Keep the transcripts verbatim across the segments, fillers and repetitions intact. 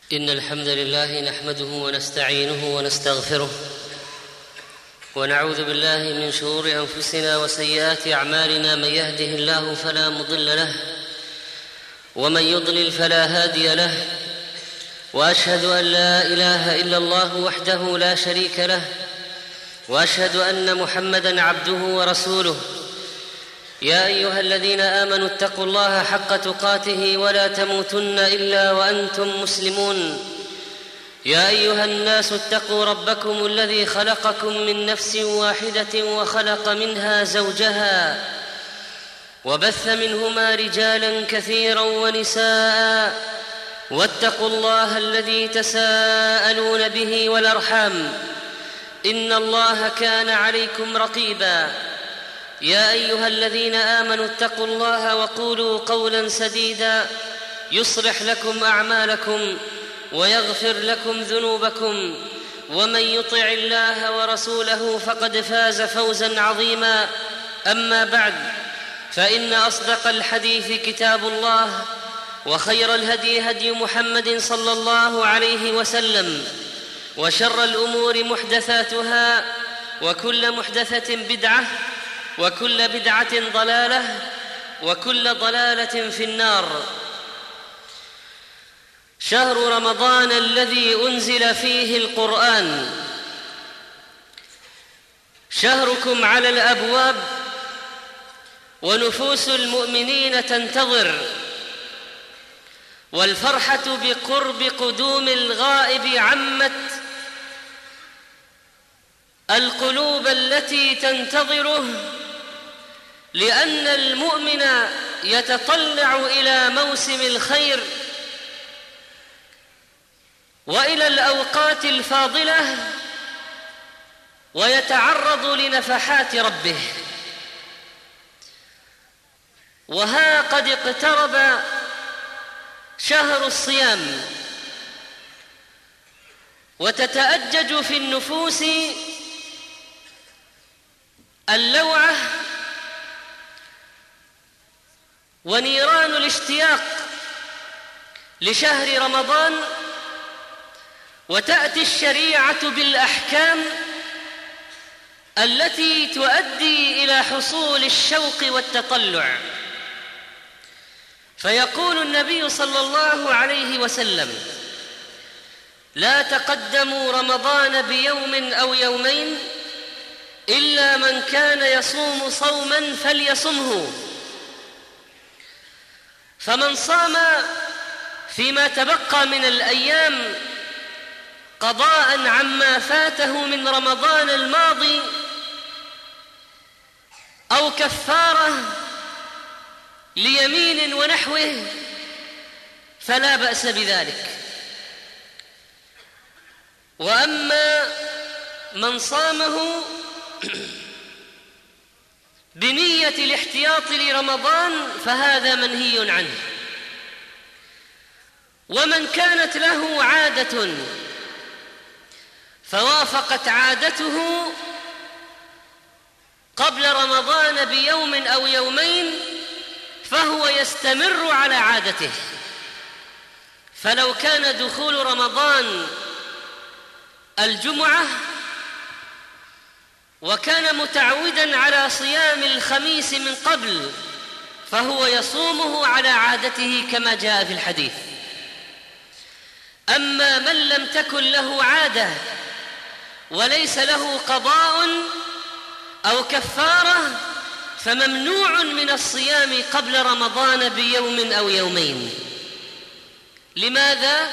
إن الحمد لله نحمده ونستعينه ونستغفره ونعوذ بالله من شرور أنفسنا وسيئات أعمالنا. من يهده الله فلا مضل له ومن يضلل فلا هادي له، وأشهد أن لا إله إلا الله وحده لا شريك له، وأشهد أن محمدًا عبده ورسوله. يا أيها الذين آمنوا اتقوا الله حق تقاته ولا تموتن إلا وأنتم مسلمون. يا أيها الناس اتقوا ربكم الذي خلقكم من نفس واحدة وخلق منها زوجها وبث منهما رجالا كثيرا ونساء، واتقوا الله الذي تساءلون به والأرحام، إن الله كان عليكم رقيبا. يا أيها الذين آمنوا اتقوا الله وقولوا قولا سديدا يصلح لكم أعمالكم ويغفر لكم ذنوبكم، ومن يطع الله ورسوله فقد فاز فوزا عظيما. أما بعد، فإن أصدق الحديث كتاب الله، وخير الهدي هدي محمد صلى الله عليه وسلم، وشر الأمور محدثاتها، وكل محدثة بدعة، وكل بدعة ضلالة، وكل ضلالة في النار. شهر رمضان الذي أنزل فيه القرآن، شهركم على الأبواب، ونفوس المؤمنين تنتظر، والفرحة بقرب قدوم الغائب عمت القلوب التي تنتظره، لأن المؤمن يتطلع إلى موسم الخير وإلى الأوقات الفاضلة، ويتعرض لنفحات ربه. وها قد اقترب شهر الصيام، وتتأجج في النفوس اللوعة ونيران الاشتياق لشهر رمضان، وتأتي الشريعة بالأحكام التي تؤدي إلى حصول الشوق والتطلع. فيقول النبي صلى الله عليه وسلم: لا تقدموا رمضان بيوم أو يومين إلا من كان يصوم صوما فليصمه. فمن صام فيما تبقى من الأيام قضاء عما فاته من رمضان الماضي، أو كفارة ليمين ونحوه، فلا بأس بذلك. وأما من صامه بنية الاحتياط لرمضان فهذا منهي عنه. ومن كانت له عادة فوافقت عادته قبل رمضان بيوم أو يومين فهو يستمر على عادته. فلو كان دخول رمضان الجمعة وكان متعوداً على صيام الخميس من قبل فهو يصومه على عادته كما جاء في الحديث. أما من لم تكن له عادة وليس له قضاء أو كفارة فممنوع من الصيام قبل رمضان بيوم أو يومين. لماذا؟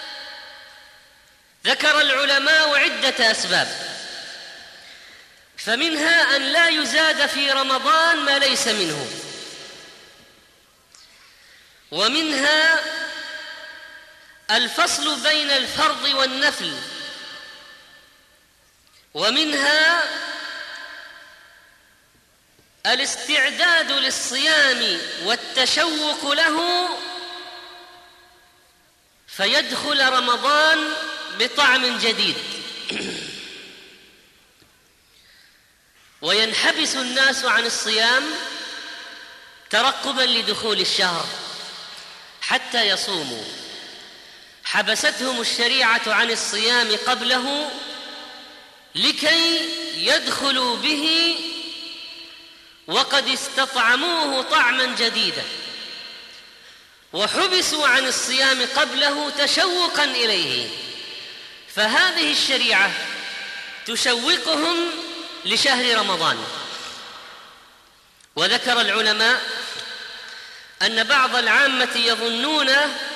ذكر العلماء عدة أسباب، فمنها أن لا يزاد في رمضان ما ليس منه، ومنها الفصل بين الفرض والنفل، ومنها الاستعداد للصيام والتشوق له، فيدخل رمضان بطعم جديد. وينحبس الناس عن الصيام ترقبا لدخول الشهر حتى يصوموا، حبستهم الشريعة عن الصيام قبله لكي يدخلوا به وقد استطعموه طعما جديدا، وحبسوا عن الصيام قبله تشوقا إليه، فهذه الشريعة تشوقهم لشهر رمضان. وذكر العلماء أن بعض العامة يظنون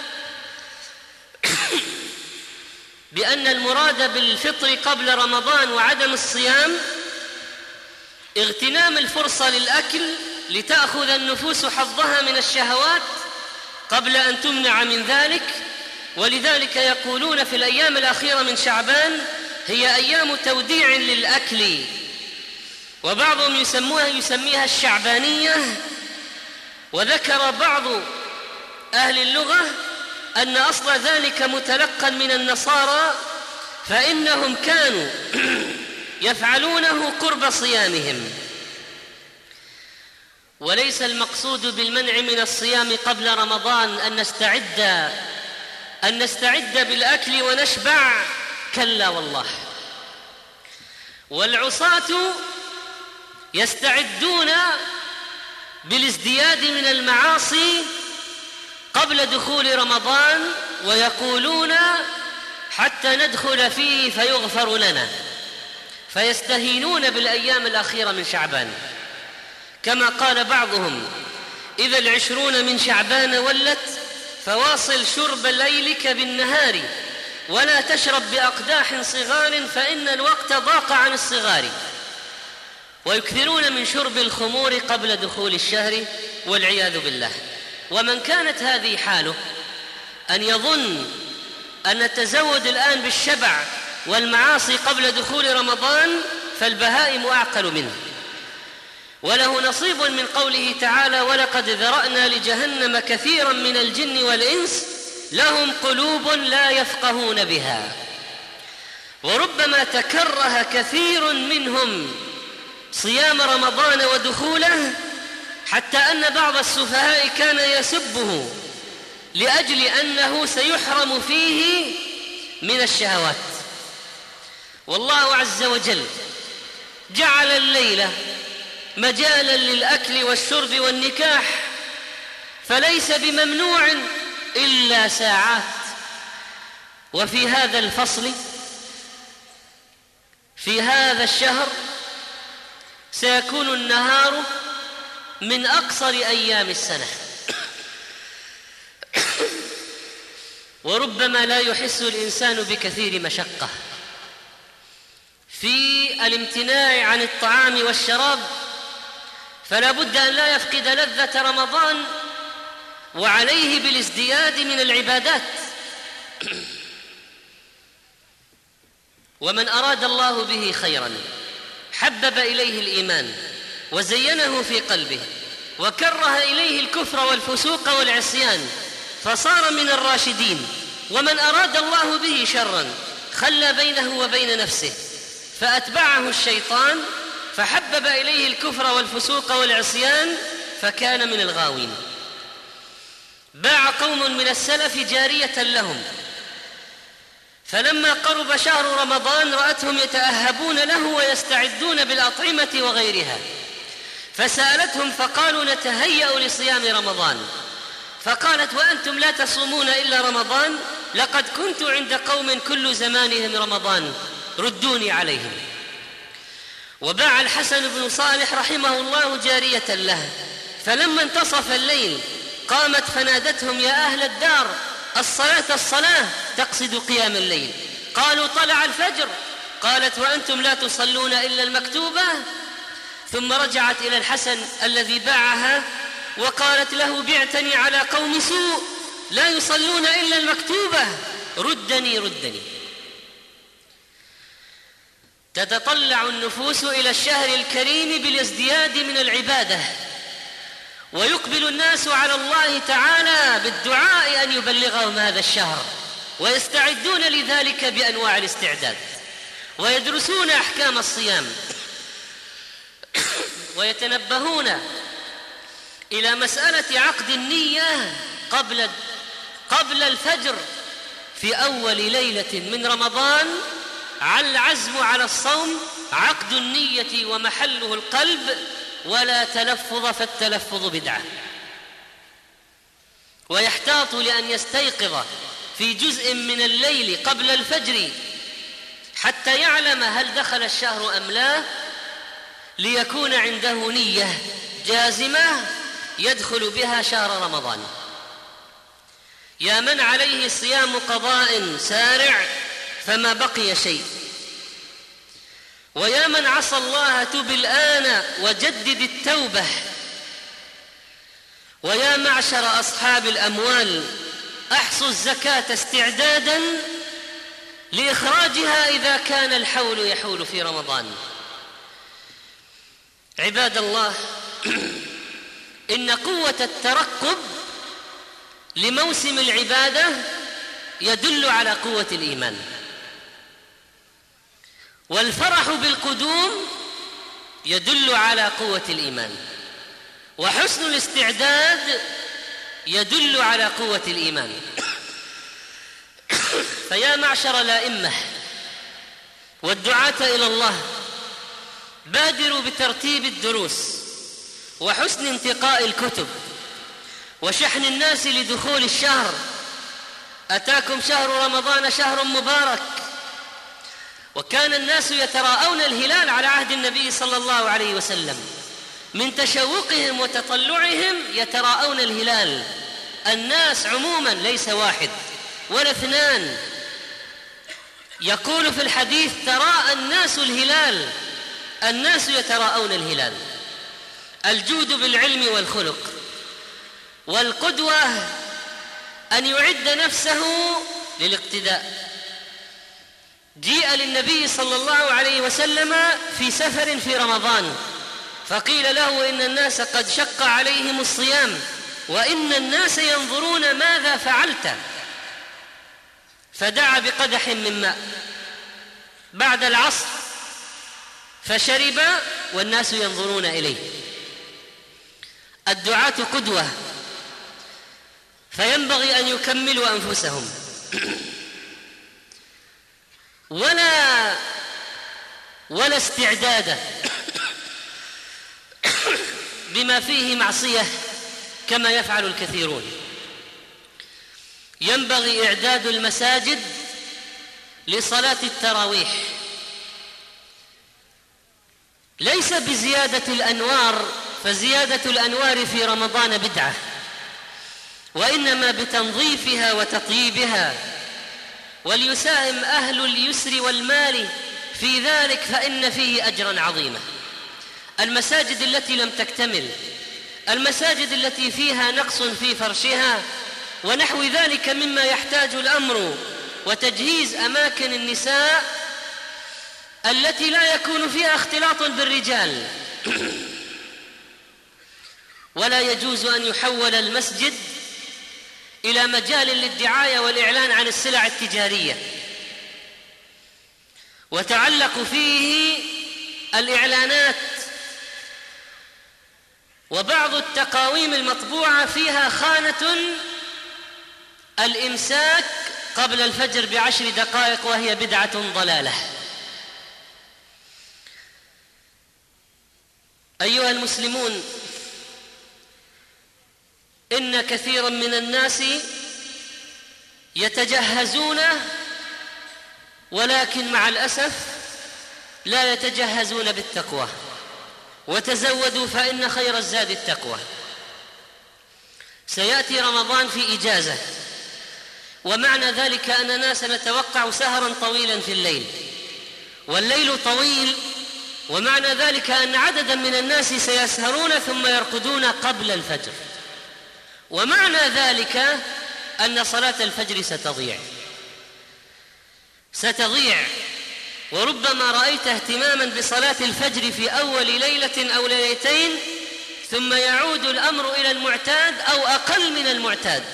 بأن المراد بالفطر قبل رمضان وعدم الصيام اغتنام الفرصة للأكل لتأخذ النفوس حظها من الشهوات قبل أن تمنع من ذلك، ولذلك يقولون في الأيام الأخيرة من شعبان هي أيام توديع للأكل، وبعضهم يسموها يسميها الشعبانية. وذكر بعض أهل اللغة أن أصل ذلك متلقى من النصارى، فإنهم كانوا يفعلونه قرب صيامهم. وليس المقصود بالمنع من الصيام قبل رمضان أن نستعد أن نستعد بالأكل ونشبع، كلا والله. والعصاة يستعدون بالازدياد من المعاصي قبل دخول رمضان، ويقولون حتى ندخل فيه فيغفر لنا، فيستهينون بالأيام الأخيرة من شعبان، كما قال بعضهم: إذا العشرون من شعبان ولت فواصل شرب ليلك بالنهار، ولا تشرب بأقداح صغار فإن الوقت ضاق عن الصغار. ويكثرون من شرب الخمور قبل دخول الشهر والعياذ بالله. ومن كانت هذه حاله أن يظن أن التزود الآن بالشبع والمعاصي قبل دخول رمضان فالبهائم أعقل منه. وله نصيب من قوله تعالى: ولقد ذرأنا لجهنم كثيرا من الجن والإنس لهم قلوب لا يفقهون بها. وربما تكره كثير منهم صيام رمضان ودخوله، حتى أن بعض السفهاء كان يسبه لأجل أنه سيحرم فيه من الشهوات. والله عز وجل جعل الليل مجالا للأكل والشرب والنكاح، فليس بممنوع إلا ساعات. وفي هذا الفصل في هذا الشهر سيكون النهار من أقصر أيام السنة، وربما لا يحس الإنسان بكثير مشقة في الامتناع عن الطعام والشراب، فلا بد أن لا يفقد لذة رمضان، وعليه بالازدياد من العبادات. ومن أراد الله به خيرا حبب إليه الإيمان وزينه في قلبه، وكره إليه الكفر والفسوق والعصيان فصار من الراشدين. ومن أراد الله به شرا خلى بينه وبين نفسه فأتبعه الشيطان فحبب إليه الكفر والفسوق والعصيان فكان من الغاوين. باع قوم من السلف جارية لهم، فلما قرب شهر رمضان رأتهم يتأهبون له ويستعدون بالأطعمة وغيرها، فسألتهم فقالوا: نتهيأ لصيام رمضان. فقالت: وأنتم لا تصومون إلا رمضان؟ لقد كنت عند قوم كل زمانهم رمضان، ردوني عليهم. وباع الحسن بن صالح رحمه الله جارية له، فلما انتصف الليل قامت فنادتهم: يا أهل الدار، الصلاة الصلاة، تقصد قيام الليل. قالوا: طلع الفجر. قالت: وأنتم لا تصلون إلا المكتوبة؟ ثم رجعت إلى الحسن الذي باعها وقالت له: بعتني على قوم سوء لا يصلون إلا المكتوبة، ردني ردني. تتطلع النفوس إلى الشهر الكريم بالازدياد من العبادة، ويقبل الناس على الله تعالى بالدعاء أن يبلغهم هذا الشهر، ويستعدون لذلك بأنواع الاستعداد، ويدرسون أحكام الصيام، ويتنبهون إلى مسألة عقد النية قبل قبل الفجر في أول ليلة من رمضان العزم على الصوم، عقد النية ومحله القلب، ولا تلفظ فالتلفظ بدعة. ويحتاط لأن يستيقظ في جزء من الليل قبل الفجر حتى يعلم هل دخل الشهر أم لا، ليكون عنده نية جازمة يدخل بها شهر رمضان. يا من عليه صيام قضاء سارع فما بقي شيء، ويا من عصى الله تب الآن وجدد التوبة، ويا معشر أصحاب الأموال أحصوا الزكاة استعدادا لإخراجها إذا كان الحول يحول في رمضان. عباد الله، إن قوة الترقب لموسم العبادة يدل على قوة الإيمان، والفرح بالقدوم يدل على قوة الإيمان، وحسن الاستعداد يدل على قوة الإيمان. فيا معشر الأئمة والدعاة إلى الله، بادروا بترتيب الدروس وحسن انتقاء الكتب وشحن الناس لدخول الشهر. أتاكم شهر رمضان شهر مبارك، وكان الناس يتراءون الهلال على عهد النبي صلى الله عليه وسلم، من تشوقهم وتطلعهم يتراءون الهلال. الناس عموما ليس واحد ولا اثنان، يقول في الحديث تراءى الناس الهلال، الناس يتراءون الهلال. الجود بالعلم والخلق، والقدوة أن يعد نفسه للاقتداء. جيء للنبي صلى الله عليه وسلم في سفر في رمضان، فقيل له إن الناس قد شق عليهم الصيام، وإن الناس ينظرون ماذا فعلت، فدعا بقدح من ماء بعد العصر فشرب والناس ينظرون إليه. الدعاة قدوة، فينبغي أن يكملوا أنفسهم، ولا ولا استعداد بما فيه معصية كما يفعل الكثيرون. ينبغي إعداد المساجد لصلاة التراويح، ليس بزيادة الأنوار، فزيادة الأنوار في رمضان بدعة، وإنما بتنظيفها وتطييبها. وليساهم أهل اليسر والمال في ذلك، فإن فيه أجرا عظيما. المساجد التي لم تكتمل، المساجد التي فيها نقص في فرشها ونحو ذلك مما يحتاج الأمر، وتجهيز أماكن النساء التي لا يكون فيها اختلاط بالرجال. ولا يجوز أن يحول المسجد إلى مجال للدعاية والإعلان عن السلع التجارية، وتعلق فيه الإعلانات، وبعض التقاويم المطبوعة فيها خانة الإمساك قبل الفجر بعشر دقائق، وهي بدعة ضلالة. أيها المسلمون، إن كثيرا من الناس يتجهزون، ولكن مع الأسف لا يتجهزون بالتقوى. وتزودوا فإن خير الزاد التقوى. سيأتي رمضان في إجازة، ومعنى ذلك أننا سنتوقع سهرا طويلا في الليل، والليل طويل، ومعنى ذلك أن عددا من الناس سيسهرون ثم يرقدون قبل الفجر، ومعنى ذلك أن صلاة الفجر ستضيع ستضيع وربما رأيت اهتماما بصلاة الفجر في أول ليلة أو ليلتين، ثم يعود الأمر إلى المعتاد أو أقل من المعتاد.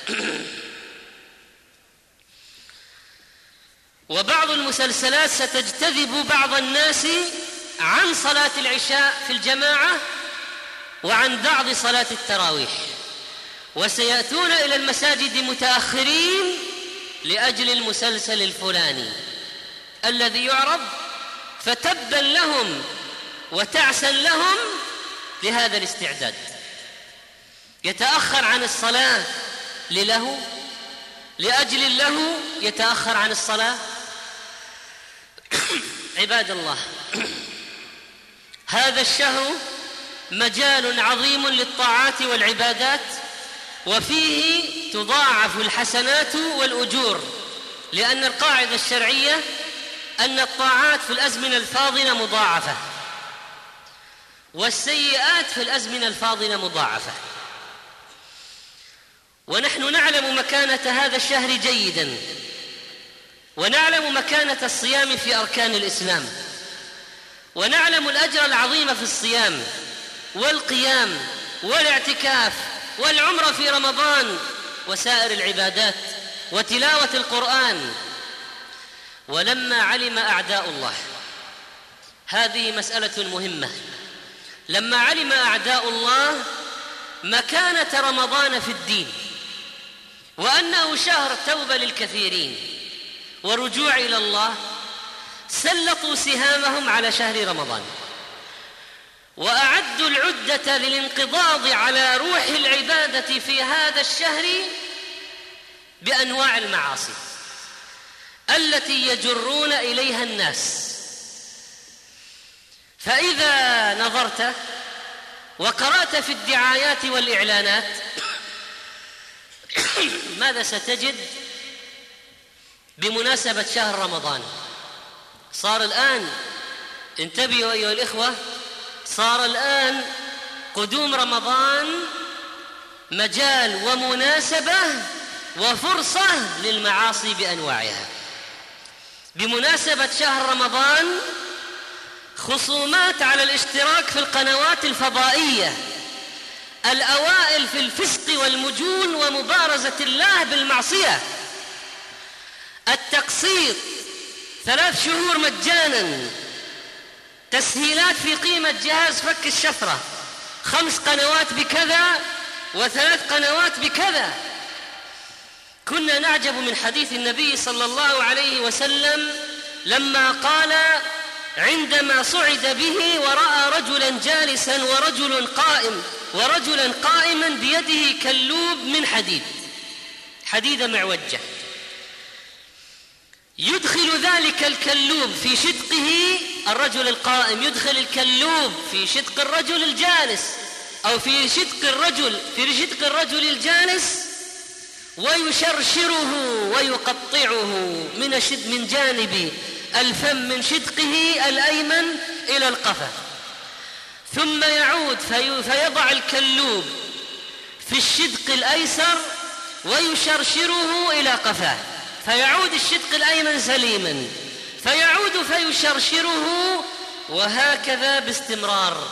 وبعض المسلسلات ستجتذب بعض الناس عن صلاة العشاء في الجماعة وعن بعض صلاة التراويح، وسيأتون إلى المساجد متأخرين لأجل المسلسل الفلاني الذي يعرض، فتبا لهم وتعسا لهم لهذا الاستعداد. يتأخر عن الصلاة للهو، لأجل اللهو يتأخر عن الصلاة. عباد الله، هذا الشهر مجال عظيم للطاعات والعبادات، وفيه تضاعف الحسنات والأجور، لأن القاعدة الشرعية أن الطاعات في الأزمنة الفاضلة مضاعفة، والسيئات في الأزمنة الفاضلة مضاعفة. ونحن نعلم مكانة هذا الشهر جيداً، ونعلم مكانة الصيام في أركان الإسلام، ونعلم الأجر العظيم في الصيام والقيام والاعتكاف والعمرة في رمضان وسائر العبادات وتلاوة القرآن. ولما علم أعداء الله، هذه مسألة مهمة، لما علم أعداء الله مكانة رمضان في الدين، وأنه شهر توبة للكثيرين ورجوع إلى الله، سلطوا سهامهم على شهر رمضان، وأعدوا العدة للانقضاض على روح العبادة في هذا الشهر بأنواع المعاصي التي يجرون إليها الناس. فإذا نظرت وقرأت في الدعايات والإعلانات ماذا ستجد بمناسبة شهر رمضان؟ صار الآن، انتبهوا أيها الإخوة، صار الآن قدوم رمضان مجال ومناسبة وفرصة للمعاصي بأنواعها. بمناسبة شهر رمضان خصومات على الاشتراك في القنوات الفضائية، الأوائل في الفسق والمجون ومبارزة الله بالمعصية، التقسيط ثلاث شهور مجانا، تسهيلات في قيمة جهاز فك الشفرة، خمس قنوات بكذا وثلاث قنوات بكذا. كنا نعجب من حديث النبي صلى الله عليه وسلم لما قال عندما صعد به ورأى رجلا جالسا ورجل قائم ورجلا قائما بيده كلوب من حديد، حديدة معوجة، يدخل ذلك الكلوب في شدقه الرجل القائم، يدخل الكلوب في شدق الرجل الجالس، أو في شدق الرجل في شدق الرجل الجالس، ويشرشره ويقطعه من شد من جانب الفم من شدقه الأيمن إلى القفا، ثم يعود في فيضع الكلوب في الشدق الأيسر ويشرشره إلى قفاه، فيعود الشدق الأيمن سليما، فيعود فيشرشره، وهكذا باستمرار.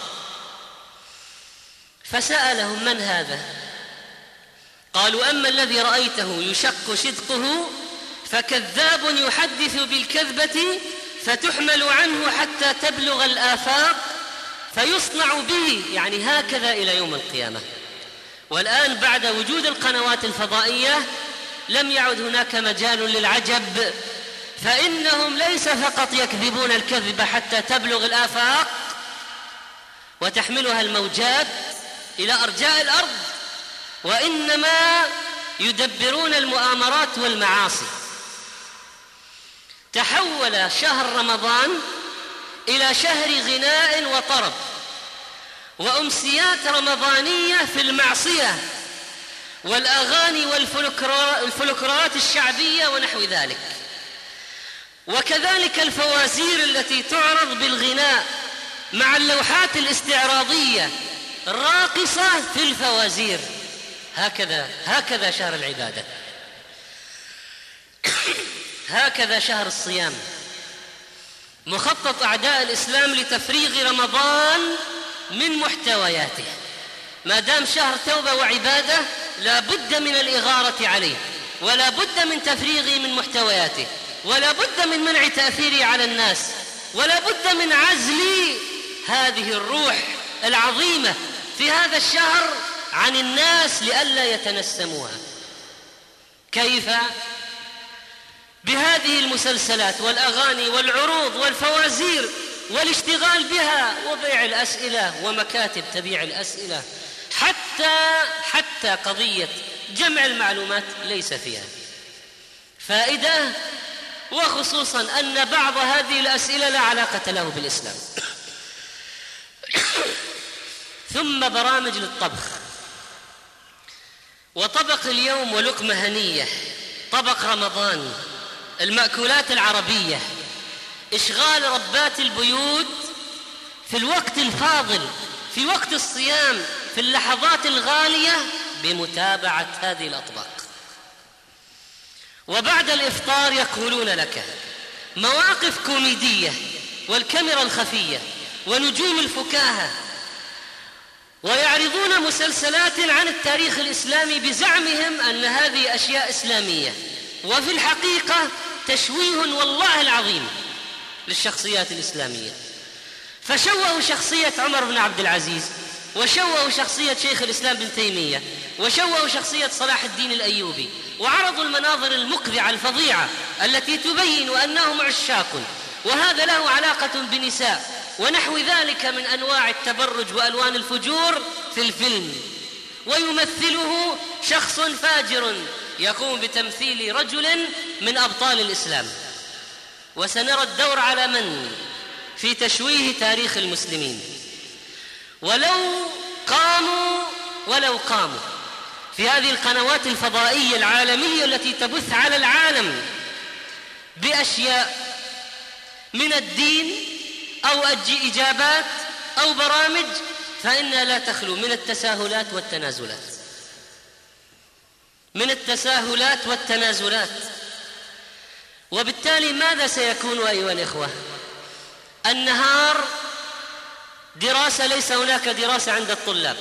فسألهم من هذا؟ قالوا أما الذي رأيته يشق شدقه فكذاب يحدث بالكذبة فتحمل عنه حتى تبلغ الآفاق فيصنع به، يعني هكذا إلى يوم القيامة. والآن بعد وجود القنوات الفضائية لم يعد هناك مجال للعجب، فإنهم ليس فقط يكذبون الكذب حتى تبلغ الآفاق وتحملها الموجات إلى أرجاء الأرض، وإنما يدبرون المؤامرات والمعاصي. تحول شهر رمضان إلى شهر غناء وطرب وأمسيات رمضانية في المعصية والأغاني والفلكلورات الشعبية ونحو ذلك، وكذلك الفوازير التي تعرض بالغناء مع اللوحات الاستعراضية الراقصة في الفوازير. هكذا هكذا شهر العبادة، هكذا شهر الصيام. مخطط أعداء الإسلام لتفريغ رمضان من محتوياته. ما دام شهر توبة وعبادة لا بد من الإغارة عليه، ولا بد من تفريغه من محتوياته، ولا بد من منع تأثيره على الناس، ولا بد من عزل هذه الروح العظيمة في هذا الشهر عن الناس لئلا يتنسموها. كيف؟ هذه المسلسلات والأغاني والعروض والفوازير والاشتغال بها وبيع الأسئلة ومكاتب تبيع الأسئلة، حتى حتى قضية جمع المعلومات ليس فيها فائدة، وخصوصا أن بعض هذه الأسئلة لا علاقة له بالإسلام. ثم برامج للطبخ، وطبق اليوم ولقمة هنية، طبق رمضان، المأكولات العربية، إشغال ربات البيوت في الوقت الفاضل في وقت الصيام في اللحظات الغالية بمتابعة هذه الأطباق. وبعد الإفطار يقولون لك مواقف كوميدية والكاميرا الخفية ونجوم الفكاهة، ويعرضون مسلسلات عن التاريخ الإسلامي بزعمهم أن هذه أشياء إسلامية، وفي الحقيقة تشويه والله العظيم للشخصيات الإسلامية. فشوهوا شخصية عمر بن عبد العزيز، وشوهوا شخصية شيخ الإسلام بن تيمية، وشوهوا شخصية صلاح الدين الأيوبي، وعرضوا المناظر المقذعة الفظيعة التي تبين أنهم عشاق وهذا له علاقة بنساء ونحو ذلك من أنواع التبرج وألوان الفجور في الفيلم، ويمثله شخص فاجر يقوم بتمثيل رجل من أبطال الإسلام. وسنرى الدور على من في تشويه تاريخ المسلمين. ولو قاموا ولو قاموا في هذه القنوات الفضائية العالمية التي تبث على العالم بأشياء من الدين أو إجابات أو برامج، فإنها لا تخلو من التساهلات والتنازلات من التساهلات والتنازلات وبالتالي ماذا سيكون أيها الإخوة؟ النهار دراسة، ليس هناك دراسة عند الطلاب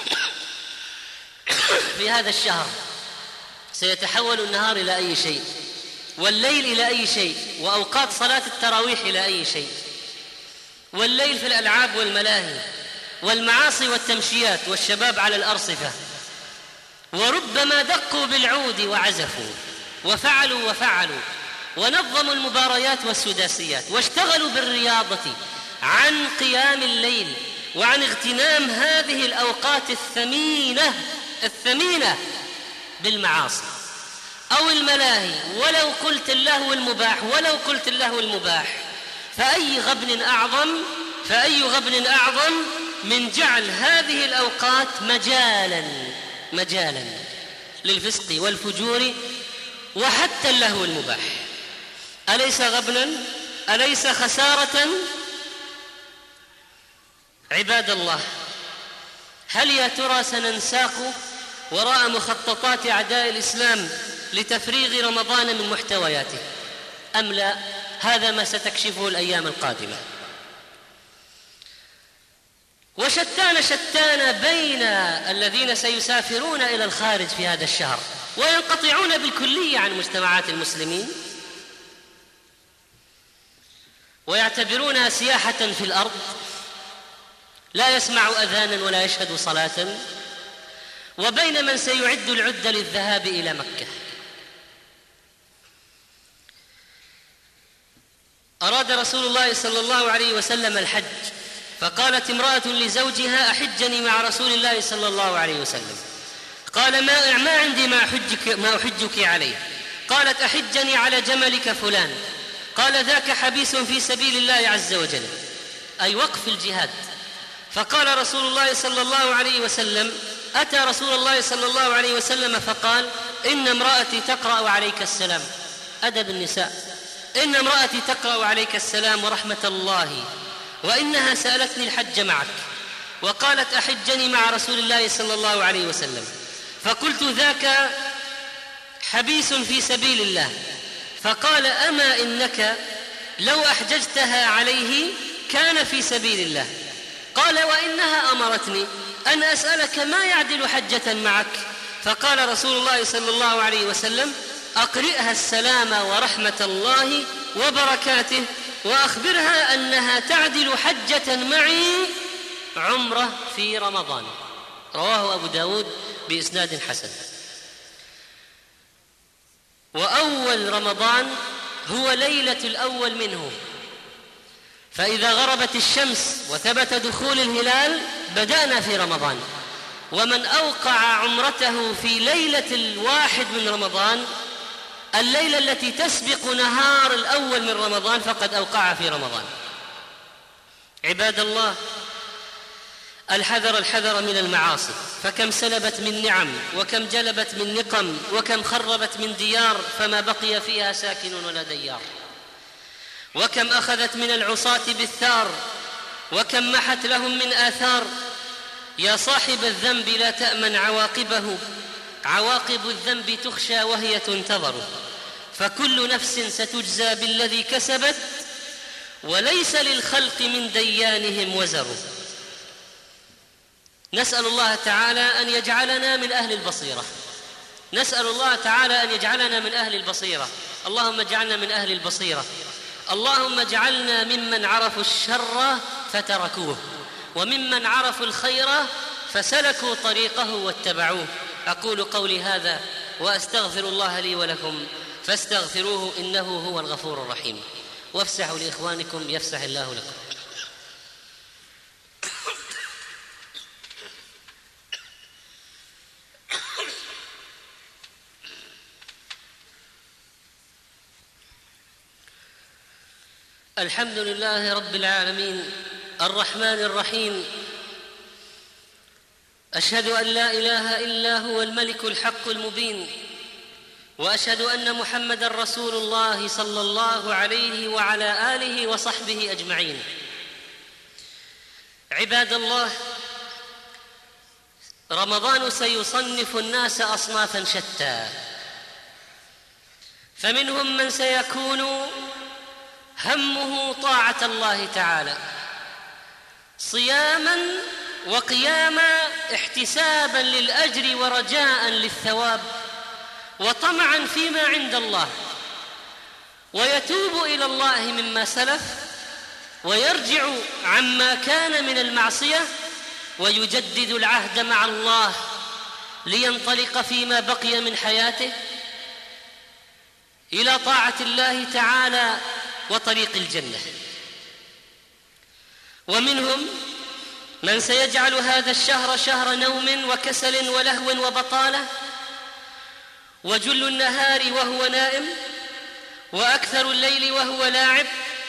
في هذا الشهر، سيتحول النهار إلى أي شيء، والليل إلى أي شيء، وأوقات صلاة التراويح إلى أي شيء، والليل في الألعاب والملاهي والمعاصي والتمشيات والشباب على الأرصفة. وربما دقوا بالعود وعزفوا وفعلوا وفعلوا ونظموا المباريات والسداسيات واشتغلوا بالرياضة عن قيام الليل وعن اغتنام هذه الأوقات الثمينة الثمينة بالمعاصي أو الملاهي، ولو قلت اللهو المباح ولو قلت اللهو المباح فأي غبن أعظم فأي غبن أعظم من جعل هذه الأوقات مجالا مجالا للفسق والفجور وحتى اللهو المباح. أليس غبنا؟ أليس خسارة؟ عباد الله، هل يا ترى سننساق وراء مخططات أعداء الإسلام لتفريغ رمضان من محتوياته أم لا؟ هذا ما ستكشفه الأيام القادمة. وشتان شتان بين الذين سيسافرون إلى الخارج في هذا الشهر وينقطعون بالكلية عن مجتمعات المسلمين ويعتبرونها سياحة في الأرض، لا يسمع أذانا ولا يشهد صلاة، وبين من سيعد العدة للذهاب إلى مكة. أراد رسول الله صلى الله عليه وسلم الحج، فقالت امرأة لزوجها أحجني مع رسول الله صلى الله عليه وسلم. قال ما, ما عندي ما أحجك, ما أحجك عليه. قالت أحجني على جملك فلان. قال ذاك حبيس في سبيل الله عز وجل، أي وقف الجهاد. فقال رسول الله صلى الله عليه وسلم أتى رسول الله صلى الله عليه وسلم فقال إن امرأتي تقرأ عليك السلام، أدب النساء، إن امرأتي تقرأ عليك السلام ورحمة الله وإنها سألتني الحج معك، وقالت أحجني مع رسول الله صلى الله عليه وسلم. فقلت ذاك حبيس في سبيل الله. فقال أما إنك لو أحججتها عليه كان في سبيل الله. قال وإنها أمرتني أن أسألك ما يعدل حجة معك. فقال رسول الله صلى الله عليه وسلم أقرئها السلام ورحمة الله وبركاته وأخبرها أنها تعدل حجة معي عمرة في رمضان. رواه أبو داود بإسناد حسن. وأول رمضان هو ليلة الأول منه، فإذا غربت الشمس وثبت دخول الهلال بدأنا في رمضان. ومن أوقع عمرته في ليلة الواحد من رمضان، الليلة التي تسبق نهار الأول من رمضان، فقد أوقع في رمضان. عباد الله، الحذر الحذر من المعاصي، فكم سلبت من نعم، وكم جلبت من نقم، وكم خربت من ديار فما بقي فيها ساكن ولا ديار، وكم أخذت من العصاة بالثار، وكم محت لهم من آثار. يا صاحب الذنب لا تأمن عواقبه، عواقب الذنب تخشى وهي تنتظر، فكل نفس ستجزى بالذي كسبت، وليس للخلق من ديانهم وزر. نسأل الله تعالى أن يجعلنا من أهل البصيرة، نسأل الله تعالى أن يجعلنا من أهل البصيرة. اللهم اجعلنا من أهل البصيرة. اللهم اجعلنا ممن عرفوا الشر فتركوه، وممن عرفوا الخير فسلكوا طريقه واتبعوه. أقول قولي هذا وأستغفر الله لي ولكم، فاستغفروه إنه هو الغفور الرحيم. وافسحوا لإخوانكم يفسح الله لكم. الحمد لله رب العالمين الرحمن الرحيم، أشهد أن لا إله إلا هو الملك الحق المبين، وأشهد أن محمدًا رسول الله صلى الله عليه وعلى آله وصحبه أجمعين. عباد الله، رمضان سيصنف الناس أصنافًا شتى، فمنهم من سيكون همه طاعة الله تعالى صياماً وقياما، احتساباً للأجر ورجاءً للثواب وطمعاً فيما عند الله، ويتوب إلى الله مما سلف، ويرجع عما كان من المعصية، ويجدد العهد مع الله لينطلق فيما بقي من حياته إلى طاعة الله تعالى وطريق الجنة. ومنهم من سيجعل هذا الشهر شهر نوم وكسل ولهو وبطالة، وجل النهار وهو نائم، وأكثر الليل وهو لاعب،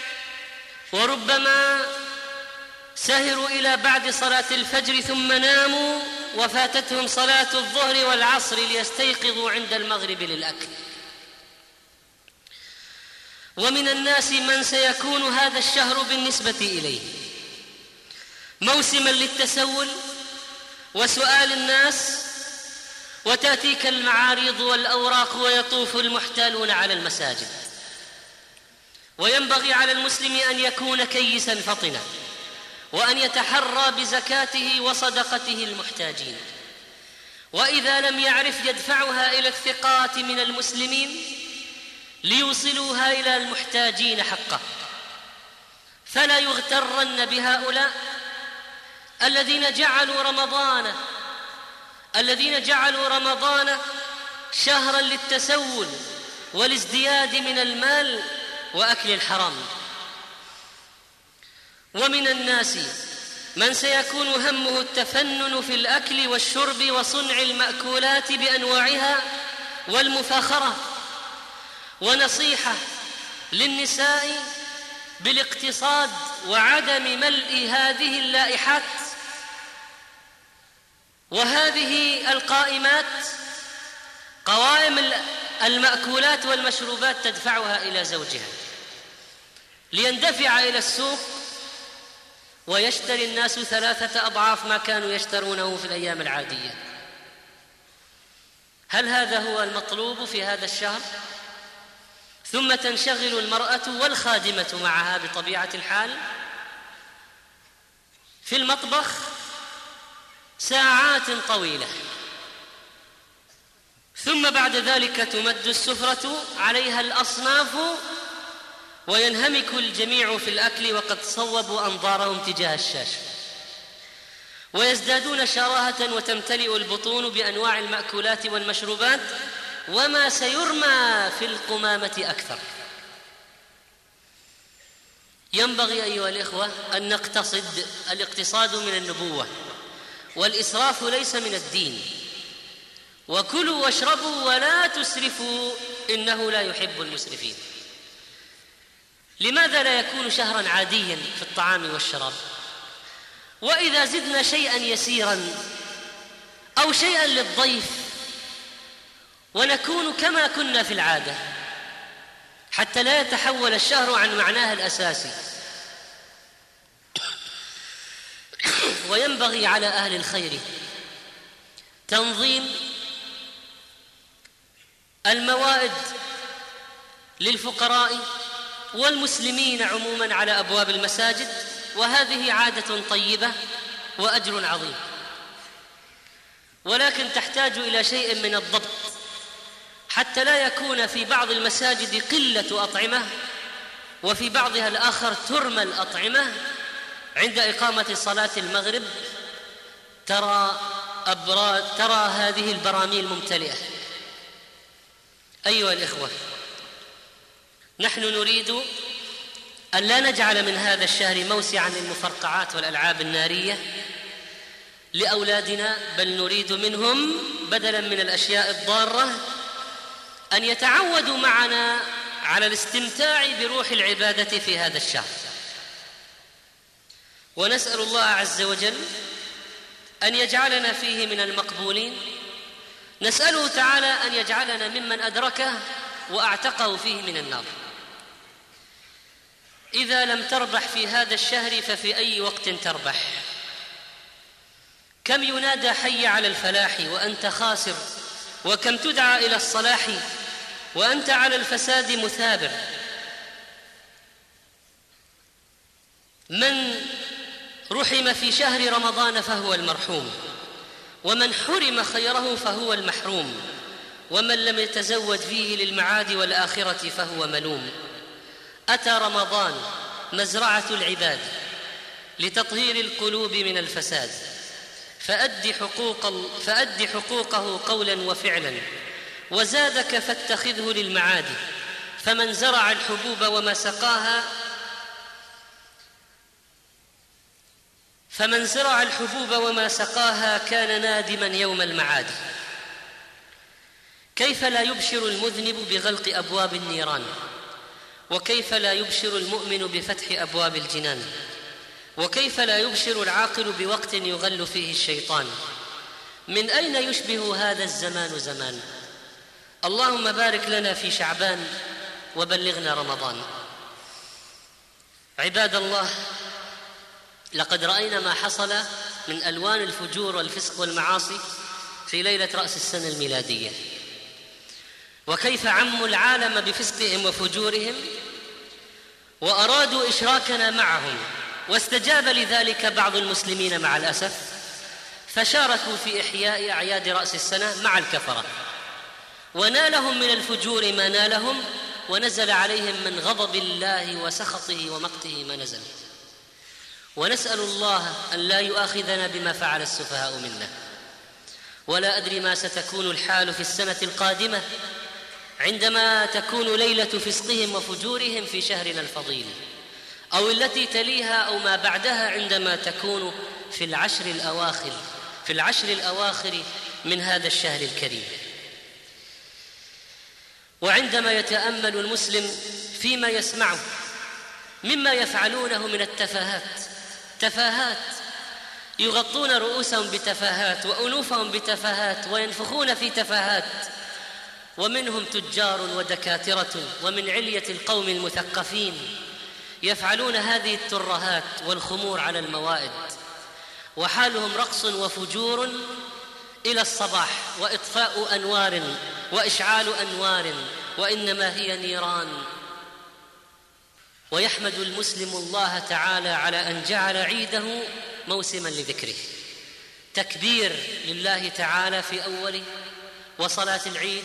وربما سهروا إلى بعد صلاة الفجر ثم ناموا وفاتتهم صلاة الظهر والعصر ليستيقظوا عند المغرب للأكل. ومن الناس من سيكون هذا الشهر بالنسبة إليه موسما للتسول وسؤال الناس، وتأتيك المعاريض والأوراق ويطوف المحتالون على المساجد. وينبغي على المسلم أن يكون كيسا فطنا، وأن يتحرى بزكاته وصدقته المحتاجين، وإذا لم يعرف يدفعها إلى الثقات من المسلمين ليوصلوها إلى المحتاجين حقه. فلا يغترن بهؤلاء الذين جعلوا رمضان الذين جعلوا رمضان شهرا للتسول والازدياد من المال وأكل الحرام. ومن الناس من سيكون همه التفنن في الأكل والشرب وصنع المأكولات بأنواعها والمفاخرة، ونصيحة للنساء بالاقتصاد وعدم ملء هذه اللائحات وهذه القائمات. قوائم المأكولات والمشروبات تدفعها إلى زوجها ليندفع إلى السوق ويشتري الناس ثلاثة أضعاف ما كانوا يشترونه في الأيام العادية. هل هذا هو المطلوب في هذا الشهر؟ ثم تنشغل المرأة والخادمة معها بطبيعة الحال في المطبخ ساعات طويلة، ثم بعد ذلك تمد السفرة عليها الأصناف وينهمك الجميع في الأكل وقد صوبوا أنظارهم تجاه الشاشة، ويزدادون شراهة وتمتلئ البطون بأنواع المأكولات والمشروبات، وما سيرمى في القمامة أكثر. ينبغي أيها الإخوة أن نقتصد. الاقتصاد من النبوة، والإسراف ليس من الدين. وكلوا واشربوا ولا تسرفوا إنه لا يحب المسرفين. لماذا لا يكون شهرا عاديا في الطعام والشراب؟ وإذا زدنا شيئا يسيرا أو شيئا للضيف ونكون كما كنا في العادة، حتى لا يتحول الشهر عن معناه الأساسي. وينبغي على أهل الخير تنظيم الموائد للفقراء والمسلمين عموما على أبواب المساجد، وهذه عادة طيبة وأجر عظيم، ولكن تحتاج إلى شيء من الضبط حتى لا يكون في بعض المساجد قلة أطعمة وفي بعضها الآخر ترمى الأطعمة. عند إقامة صلاة المغرب ترى أبراد ترى هذه البراميل ممتلئة. أيها الإخوة، نحن نريد أن لا نجعل من هذا الشهر موسعا للمفرقعات والألعاب النارية لأولادنا، بل نريد منهم بدلا من الأشياء الضارة أن يتعودوا معنا على الاستمتاع بروح العبادة في هذا الشهر. ونسأل الله عز وجل أن يجعلنا فيه من المقبولين. نسأله تعالى أن يجعلنا ممن أدركه وأعتقه فيه من النار. إذا لم تربح في هذا الشهر ففي أي وقت تربح؟ كم ينادى حي على الفلاح وأنت خاسر، وكم تدعى إلى الصلاح وأنت على الفساد مثابر. من رحم في شهر رمضان فهو المرحوم، ومن حرم خيره فهو المحروم، ومن لم يتزود فيه للمعاد والآخرة فهو ملوم. أتى رمضان مزرعة العباد لتطهير القلوب من الفساد، فأد حقوق فأد حقوقه قولا وفعلا، وزادك فاتخذه للمعاد. فمن زرع الحبوب وما سقاها فمن زرع الحبوب وما سقاها كان نادما يوم المعاد. كيف لا يبشر المذنب بغلق أبواب النيران، وكيف لا يبشر المؤمن بفتح أبواب الجنان، وكيف لا يبشر العاقل بوقت يغل فيه الشيطان. من أين يشبه هذا الزمان زمان؟ اللهم بارك لنا في شعبان وبلغنا رمضان. عباد الله، لقد رأينا ما حصل من ألوان الفجور والفسق والمعاصي في ليلة رأس السنة الميلادية، وكيف عموا العالم بفسقهم وفجورهم وأرادوا إشراكنا معهم، واستجاب لذلك بعض المسلمين مع الأسف، فشاركوا في إحياء أعياد رأس السنة مع الكفرة، ونالهم من الفجور ما نالهم، ونزل عليهم من غضب الله وسخطه ومقته ما نزل. ونسأل الله أن لا يؤاخذنا بما فعل السفهاء منا. ولا أدري ما ستكون الحال في السنة القادمة عندما تكون ليلة فسقهم وفجورهم في شهرنا الفضيل، أو التي تليها أو ما بعدها عندما تكون في العشر الأواخر في العشر الأواخر من هذا الشهر الكريم. وعندما يتأمل المسلم فيما يسمعه مما يفعلونه من التفاهات، تفاهات يغطون رؤوسهم بتفاهات وأنوفهم بتفاهات وينفخون في تفاهات، ومنهم تجار ودكاترة ومن علية القوم المثقفين يفعلون هذه الترهات والخمور على الموائد، وحالهم رقص وفجور إلى الصباح، وإطفاء أنوار وإشعال أنوار، وإنما هي نيران. ويحمد المسلم الله تعالى على أن جعل عيده موسما لذكره، تكبير لله تعالى في أوله، وصلاة العيد،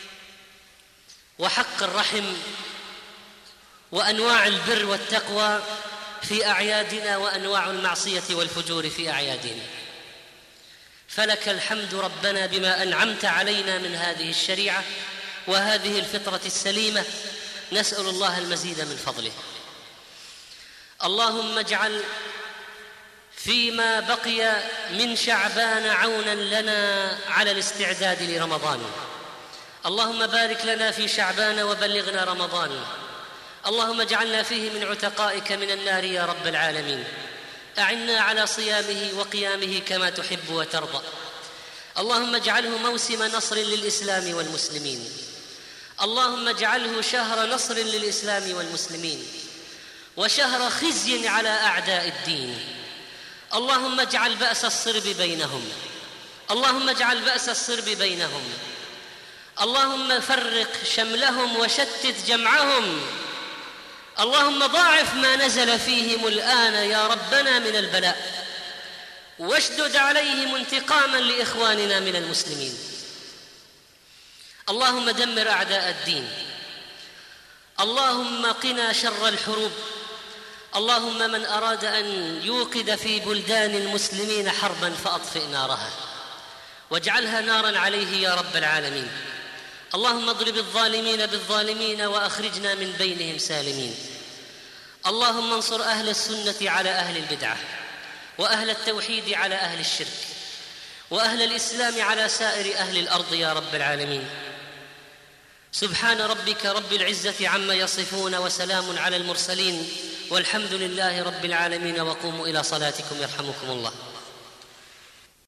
وحق الرحم، وأنواع البر والتقوى في أعيادنا، وأنواع المعصية والفجور في أعيادنا. فلك الحمد ربنا بما أنعمت علينا من هذه الشريعة وهذه الفطرة السليمة. نسأل الله المزيد من فضله. اللهم اجعل فيما بقي من شعبان عونا لنا على الاستعداد لرمضان. اللهم بارك لنا في شعبان وبلغنا رمضان. اللهم اجعلنا فيه من عتقائك من النار يا رب العالمين. أعنا على صيامه وقيامه كما تحب وترضى. اللهم اجعله موسم نصر للإسلام والمسلمين. اللهم اجعله شهر نصر للإسلام والمسلمين وشهر خزي على أعداء الدين. اللهم اجعل بأس الصرب بينهم. اللهم اجعل بأس الصرب بينهم. اللهم فرق شملهم وشتت جمعهم. اللهم ضاعف ما نزل فيهم الآن يا ربنا من البلاء، واشدد عليهم انتقاما لإخواننا من المسلمين. اللهم دمر أعداء الدين. اللهم قنا شر الحروب. اللهم من أراد أن يوقد في بلدان المسلمين حربا فأطفئ نارها واجعلها نارا عليه يا رب العالمين. اللهم اضرب الظالمين بالظالمين وأخرجنا من بينهم سالمين. اللهم انصر أهل السنة على أهل البدعة، وأهل التوحيد على أهل الشرك، وأهل الإسلام على سائر أهل الأرض يا رب العالمين. سبحان ربك رب العزة عما يصفون، وسلام على المرسلين، والحمد لله رب العالمين. وقوموا إلى صلاتكم يرحمكم الله.